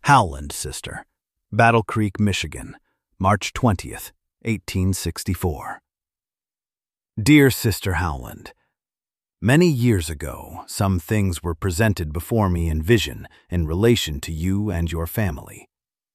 Howland Sister, Battle Creek, Michigan, March 20th, 1864. Dear Sister Howland, many years ago, some things were presented before me in vision in relation to you and your family.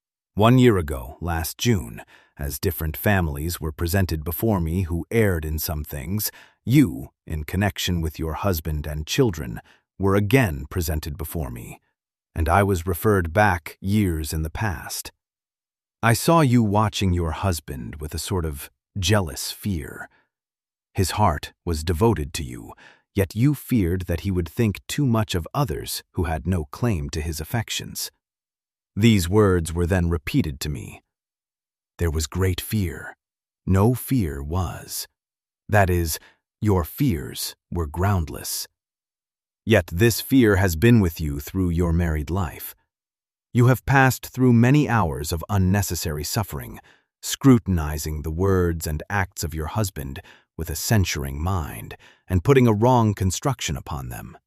1 year ago, last June, as different families were presented before me who erred in some things, you, in connection with your husband and children, were again presented before me, and I was referred back years in the past. I saw you watching your husband with a sort of jealous fear. His heart was devoted to you, yet you feared that he would think too much of others who had no claim to his affections. These words were then repeated to me. There was great fear. No fear was. That is, your fears were groundless. Yet this fear has been with you through your married life. You have passed through many hours of unnecessary suffering, scrutinizing the words and acts of your husband with a censuring mind and putting a wrong construction upon them.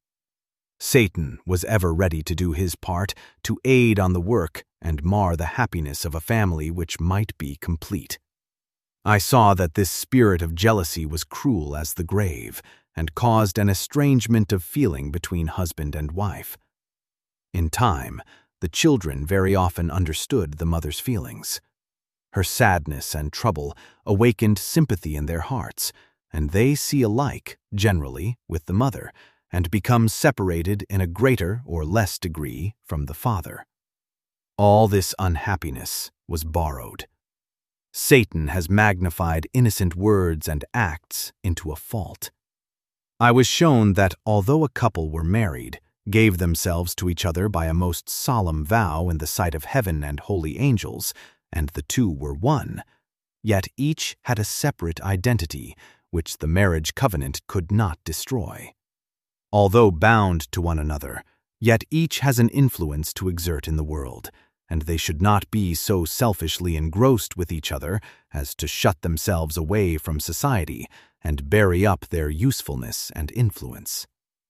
Satan was ever ready to do his part to aid on the work and mar the happiness of a family which might be complete. I saw that this spirit of jealousy was cruel as the grave and caused an estrangement of feeling between husband and wife. In time, the children very often understood the mother's feelings. Her sadness and trouble awakened sympathy in their hearts, and they see alike, generally, with the mother, and become separated in a greater or less degree from the father. All this unhappiness was borrowed. Satan has magnified innocent words and acts into a fault. I was shown that although a couple were married, gave themselves to each other by a most solemn vow in the sight of heaven and holy angels, and the two were one, yet each had a separate identity which the marriage covenant could not destroy. Although bound to one another, yet each has an influence to exert in the world, and they should not be so selfishly engrossed with each other as to shut themselves away from society and bury up their usefulness and influence.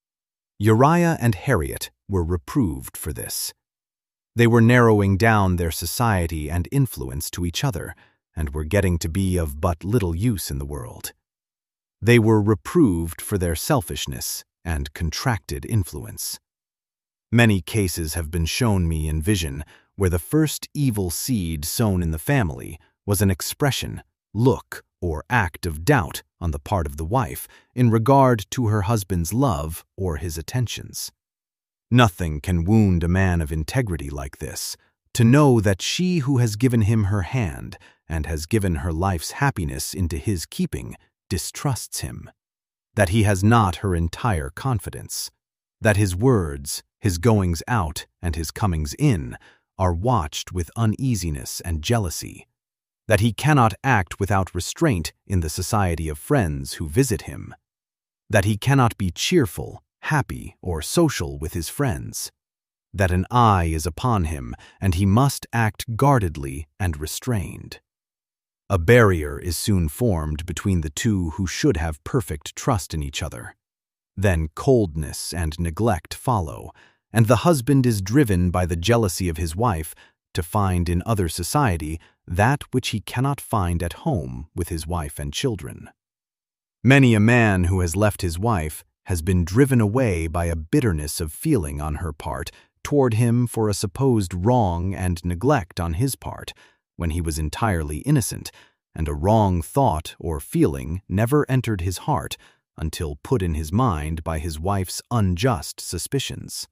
Uriah and Harriet were reproved for this. They were narrowing down their society and influence to each other, and were getting to be of but little use in the world. They were reproved for their selfishness and contracted influence. Many cases have been shown me in vision where the first evil seed sown in the family was an expression, look, or act of doubt on the part of the wife in regard to her husband's love or his attentions. Nothing can wound a man of integrity like this, to know that she who has given him her hand and has given her life's happiness into his keeping distrusts him, that he has not her entire confidence, that his words, his goings out, and his comings in are watched with uneasiness and jealousy, that he cannot act without restraint in the society of friends who visit him, that he cannot be cheerful, happy, or social with his friends, that an eye is upon him and he must act guardedly and restrained. A barrier is soon formed between the two who should have perfect trust in each other. Then coldness and neglect follow, and the husband is driven by the jealousy of his wife to find in other society that which he cannot find at home with his wife and children. Many a man who has left his wife has been driven away by a bitterness of feeling on her part toward him for a supposed wrong and neglect on his part, when he was entirely innocent, and a wrong thought or feeling never entered his heart until put in his mind by his wife's unjust suspicions.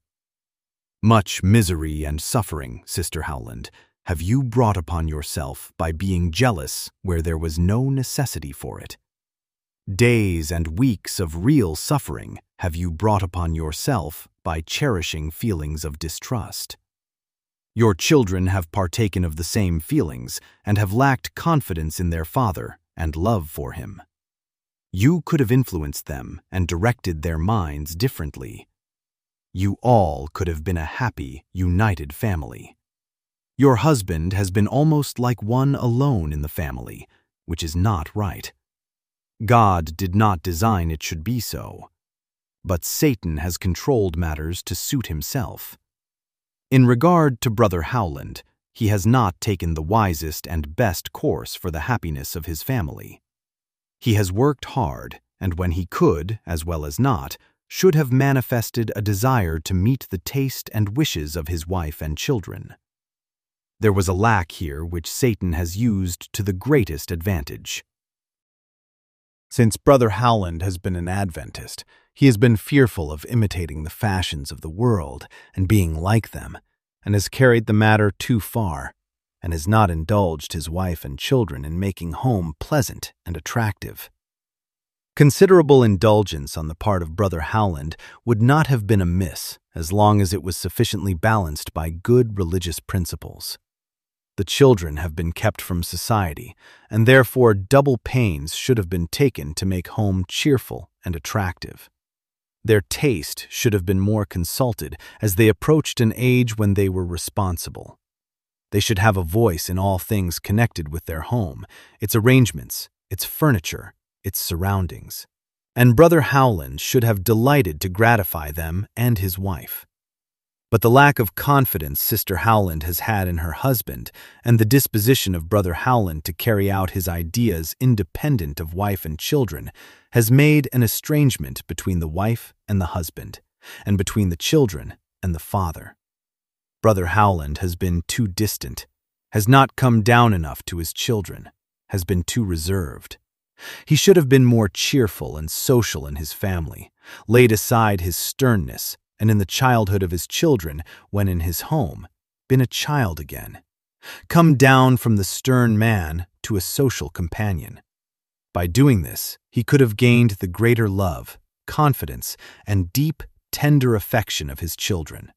Much misery and suffering, Sister Howland, have you brought upon yourself by being jealous where there was no necessity for it. Days and weeks of real suffering have you brought upon yourself by cherishing feelings of distrust. Your children have partaken of the same feelings and have lacked confidence in their father and love for him. You could have influenced them and directed their minds differently. You all could have been a happy, united family. Your husband has been almost like one alone in the family, which is not right. God did not design it should be so, but Satan has controlled matters to suit himself. In regard to Brother Howland, he has not taken the wisest and best course for the happiness of his family. He has worked hard, and when he could, as well as not, should have manifested a desire to meet the taste and wishes of his wife and children. There was a lack here which Satan has used to the greatest advantage. Since Brother Howland has been an Adventist, he has been fearful of imitating the fashions of the world and being like them, and has carried the matter too far, and has not indulged his wife and children in making home pleasant and attractive. Considerable indulgence on the part of Brother Howland would not have been amiss as long as it was sufficiently balanced by good religious principles. The children have been kept from society, and therefore double pains should have been taken to make home cheerful and attractive. Their taste should have been more consulted as they approached an age when they were responsible. They should have a voice in all things connected with their home, its arrangements, its furniture, its surroundings. And Brother Howland should have delighted to gratify them and his wife. But the lack of confidence Sister Howland has had in her husband, and the disposition of Brother Howland to carry out his ideas independent of wife and children, has made an estrangement between the wife and the husband, and between the children and the father. Brother Howland has been too distant, has not come down enough to his children, has been too reserved. He should have been more cheerful and social in his family, laid aside his sternness, and in the childhood of his children, when in his home, been a child again. Come down from the stern man to a social companion. By doing this, he could have gained the greater love, confidence, and deep, tender affection of his children.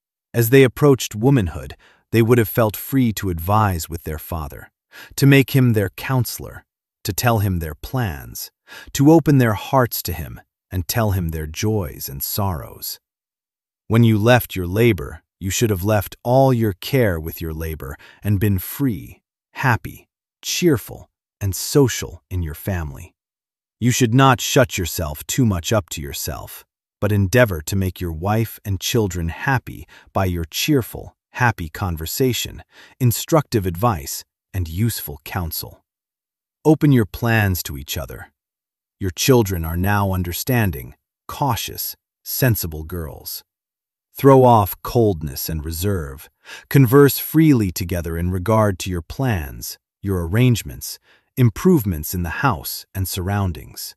As they approached womanhood, they would have felt free to advise with their father, to make him their counselor, to tell him their plans, to open their hearts to him and tell him their joys and sorrows. When you left your labor, you should have left all your care with your labor and been free, happy, cheerful, and social in your family. You should not shut yourself too much up to yourself, but endeavor to make your wife and children happy by your cheerful, happy conversation, instructive advice, and useful counsel. Open your plans to each other. Your children are now understanding, cautious, sensible girls. Throw off coldness and reserve. Converse freely together in regard to your plans, your arrangements, improvements in the house and surroundings.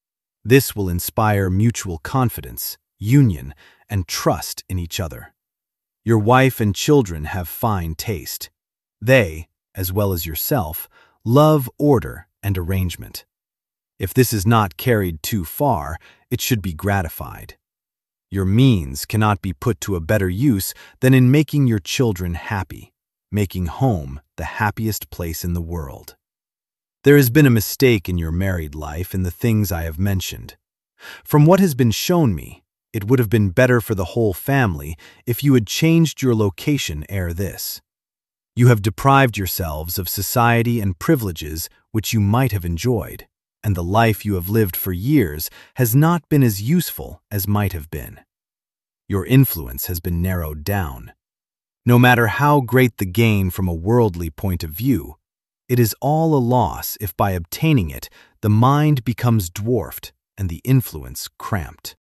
This will inspire mutual confidence, union, and trust in each other. Your wife and children have fine taste. They, as well as yourself, love order and arrangement. If this is not carried too far, it should be gratified. Your means cannot be put to a better use than in making your children happy, making home the happiest place in the world. There has been a mistake in your married life in the things I have mentioned. From what has been shown me, it would have been better for the whole family if you had changed your location ere this. You have deprived yourselves of society and privileges which you might have enjoyed, and the life you have lived for years has not been as useful as might have been. Your influence has been narrowed down. No matter how great the gain from a worldly point of view, it is all a loss if by obtaining it the mind becomes dwarfed and the influence cramped.